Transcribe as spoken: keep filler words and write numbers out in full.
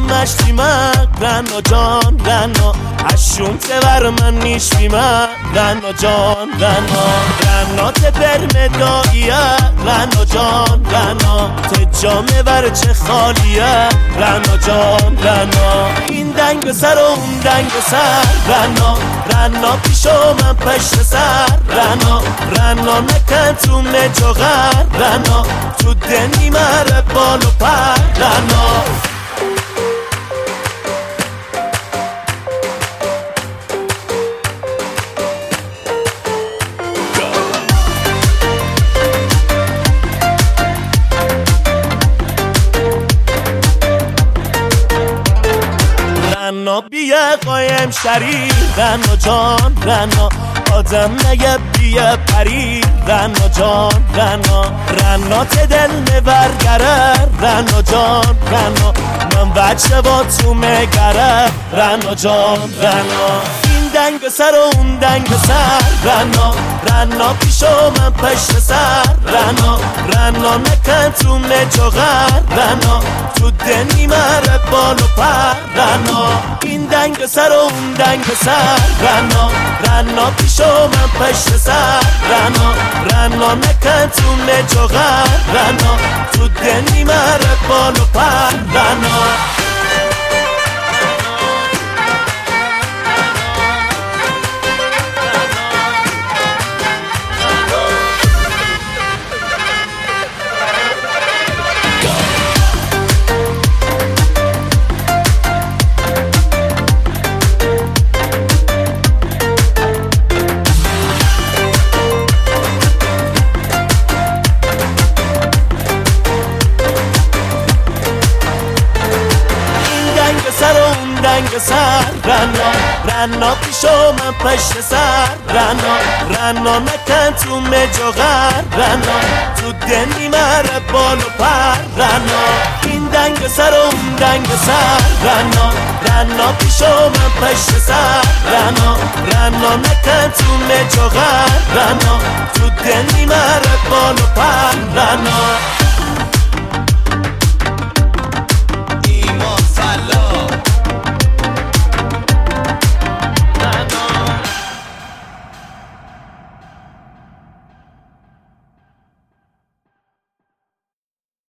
مشتی من رنا جان رنا اشون تبر من نیشمی من رنا جان رنا رنا تبر مداییه رنا جان رنا تجامه بر چه خالیه رنا جان رنا این دنگ سر و اون دنگ سر رنا رنا پیشو من پشت سر رنا رنا نکن تو مجاغر رنا تو دنی مره بال و پر رنا رنا بیه قایم شری رنا جان رنا آدم نگه بیه پری رنا جان رنا رنا تدل مبرگره رنا جان رنا من بچه با تو مگره رنا جان رنا این دنگ سر و اون دنگ سر رنا رنا پیشو من پشت سر رنا رنا نکن تو مجاغر رنا تو دنی مره بال و پر رنا این دنگ سر و اون دنگ سر رنا رنا پیشو من پشت سر رنا رنا نکن تو مجاغر رنا تو دنی مره بال و پر رنا دنگ سر رنا رنا پیشو من پشت سر رنا رنا نکن تو مجاغر رنا تو دنی مره بال و پر رنا این دنگ سر و اون دنگ سر رنا رنا پیشو من پشت سر رنا رنا نکن تو مجاغر رنا تو دنی مره بال و پر